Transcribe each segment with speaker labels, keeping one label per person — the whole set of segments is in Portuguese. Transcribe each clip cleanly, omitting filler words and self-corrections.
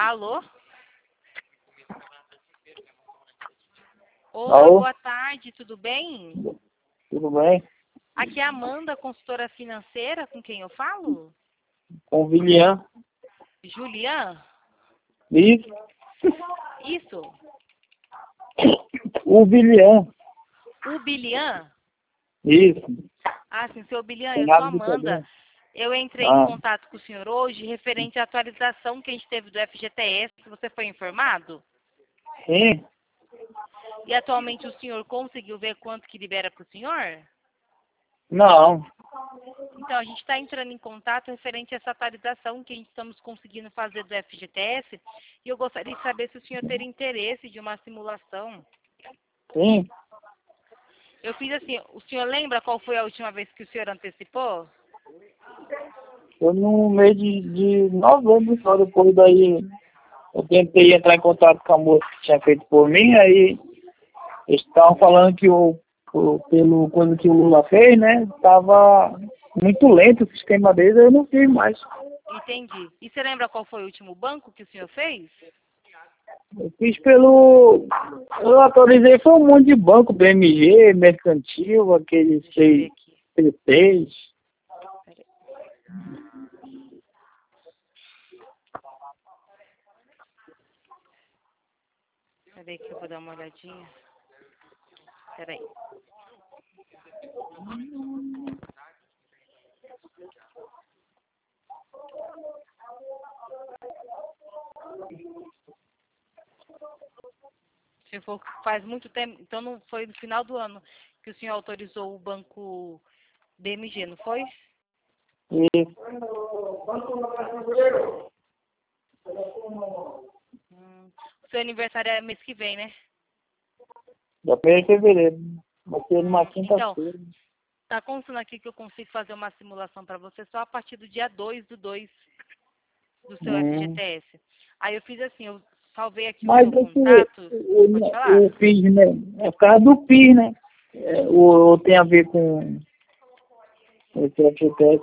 Speaker 1: Alô? Oi,
Speaker 2: Alô?
Speaker 1: boa tarde, tudo bem?
Speaker 2: Tudo bem?
Speaker 1: Aqui é a Amanda, consultora financeira, com quem eu falo?
Speaker 2: Com o William.
Speaker 1: Julian?
Speaker 2: Isso.
Speaker 1: Isso?
Speaker 2: O William.
Speaker 1: O Bilian?
Speaker 2: Isso.
Speaker 1: Ah, sim, seu Bilian,
Speaker 2: Tem
Speaker 1: eu sou
Speaker 2: nada
Speaker 1: a
Speaker 2: de
Speaker 1: Amanda.
Speaker 2: problema.
Speaker 1: Eu entrei em
Speaker 2: Ah,
Speaker 1: contato com o senhor hoje referente à atualização que a gente teve do FGTS, você foi informado?
Speaker 2: sim?
Speaker 1: E atualmente o senhor conseguiu ver quanto que libera para o senhor?
Speaker 2: Não.
Speaker 1: Então, a gente está entrando em contato referente a essa atualização que a gente estamos conseguindo fazer do FGTS e eu gostaria de saber se o senhor teria interesse de uma simulação.
Speaker 2: Sim.
Speaker 1: Eu fiz assim, o senhor lembra qual foi a última vez que o senhor antecipou?
Speaker 2: Foi no mês de novembro, só depois daí eu tentei entrar em contato com a moça que tinha feito por mim, aí eles estavam falando que pelo coisa que o Lula fez, né, estava muito lento o sistema deles, aí eu não fiz mais.
Speaker 1: Entendi. E você lembra qual foi o último banco que o senhor fez?
Speaker 2: Eu fiz pelo. Eu atualizei, foi um monte de banco, BMG, Mercantil, aquele
Speaker 1: Deixa eu ver aqui.
Speaker 2: C3.
Speaker 1: Peraí. Peraí que eu vou dar uma olhadinha. Peraí. Se for faz muito tempo, então não foi no final do ano que o senhor autorizou o banco BMG, não foi?
Speaker 2: E
Speaker 1: O seu aniversário é mês que vem, né?
Speaker 2: da 1º de fevereiro. Vai ser numa
Speaker 1: Então,
Speaker 2: quinta-feira.
Speaker 1: tá constando aqui que eu consigo fazer uma simulação para você só a partir do dia 2/2 do seu
Speaker 2: Hum.
Speaker 1: FGTS. Aí eu fiz assim, eu salvei aqui o
Speaker 2: Mas
Speaker 1: seu
Speaker 2: esse,
Speaker 1: contato. Pode falar?
Speaker 2: o PIS, né? É por causa do PIS, né? É, ou tem a ver com esse FGTS.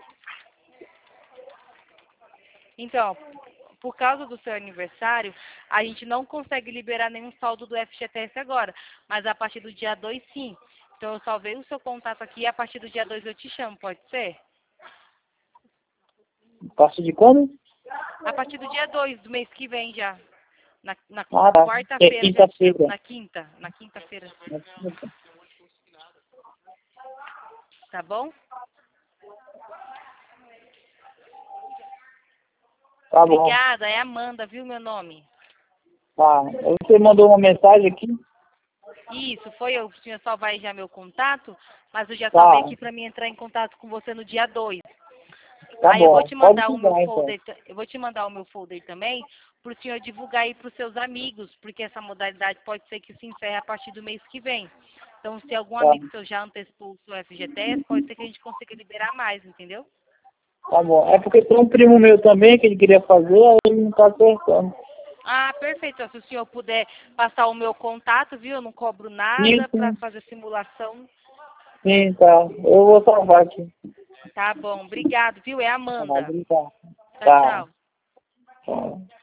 Speaker 1: Então, por causa do seu aniversário, a gente não consegue liberar nenhum saldo do FGTS agora, mas a partir do dia 2 sim. Então eu salvei o seu contato aqui e a partir do dia 2 eu te chamo, pode ser?
Speaker 2: Passa de como?
Speaker 1: A partir do dia 2 do mês que vem já. Na
Speaker 2: Ah, tá. É
Speaker 1: quarta-feira já te chamo.
Speaker 2: quinta-feira.
Speaker 1: Na quinta-feira.
Speaker 2: Na quinta.
Speaker 1: Tá bom?
Speaker 2: Tá bom.
Speaker 1: Obrigada, é Amanda, viu meu nome?
Speaker 2: Tá. Você mandou uma mensagem aqui?
Speaker 1: Isso, foi eu que tinha salvar aí já meu contato, mas eu já salvei
Speaker 2: Tá.
Speaker 1: aqui para mim entrar em contato com você no dia 2.
Speaker 2: Tá
Speaker 1: Aí eu vou
Speaker 2: bom.
Speaker 1: te
Speaker 2: Pode
Speaker 1: mandar o meu
Speaker 2: ligar, então.
Speaker 1: folder, eu vou te mandar o meu folder também, para o senhor divulgar aí para os seus amigos, porque essa modalidade pode ser que se encerre a partir do mês que vem. Então, se algum
Speaker 2: Tá.
Speaker 1: amigo seu já antecipou o seu FGTS, pode ser que a gente consiga liberar mais, entendeu?
Speaker 2: Tá bom. É porque tem um primo meu também que ele queria fazer, aí ele não tá acertando.
Speaker 1: Ah, perfeito. Se o senhor puder passar o meu contato, viu? Eu não cobro nada para
Speaker 2: Isso.
Speaker 1: fazer simulação.
Speaker 2: Sim, tá. Eu vou salvar aqui.
Speaker 1: Tá bom, obrigado, viu? É
Speaker 2: Tá,
Speaker 1: Amanda.
Speaker 2: obrigado.
Speaker 1: Tchau,
Speaker 2: Tá.
Speaker 1: tchau.
Speaker 2: Tá.